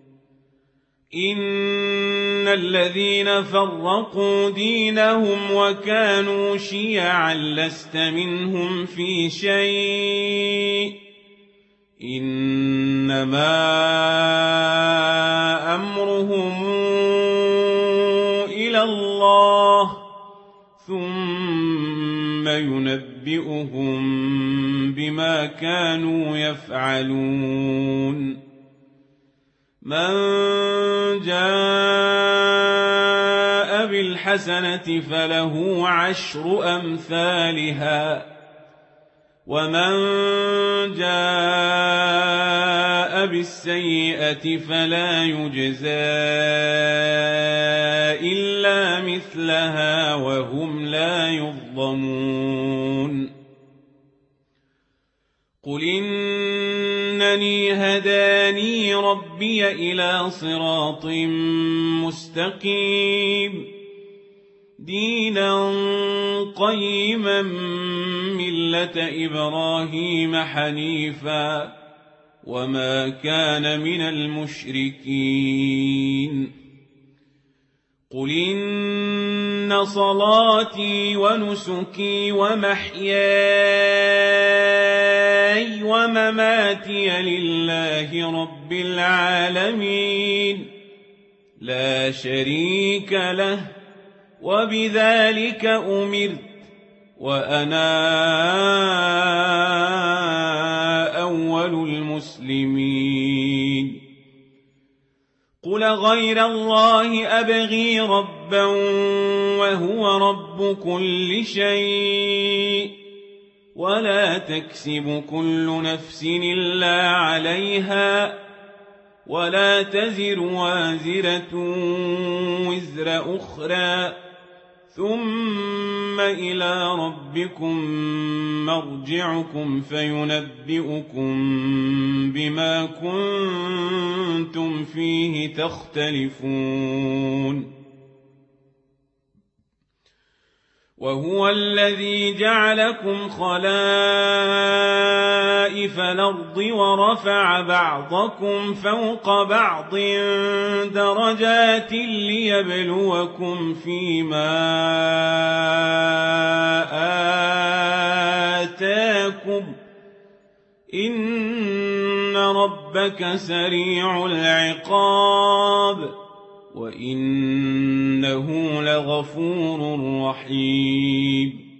إن الذين فرقوا دينهم وكانوا شيعا لست منهم في شيء إنما أمرهم إلى الله ثم ينبئهم بما كانوا يفعلون من جاء بالحسنة فله 10 أمثالها ومن جاء بالسيئة فلا يجزى إلا مثلها وهم لا يظلمون قل إنني هداني ربي إلى صراط مستقيم دينا قيما ملة إبراهيم حنيفا وما كان من المشركين قل إن صلاتي ونسكي ومحياي ومماتي لله رب العالمين لا شريك له وبذلك أمرت وأنا أول المسلمين قل غير الله أبغي ربا وهو رب كل شيء ولا تكسب كل نفس إلا عليها ولا تزر وازرة وزر أخرى ثم إلى ربكم مرجعكم فينبئكم بما كنتم فيه تختلفون وهو الذي جعلكم خلائف الأرض ورفع بعضكم فوق بعض درجات ليبلوكم فيما آتاكم إن ربك سريع العقاب وإنه لغفور رحيم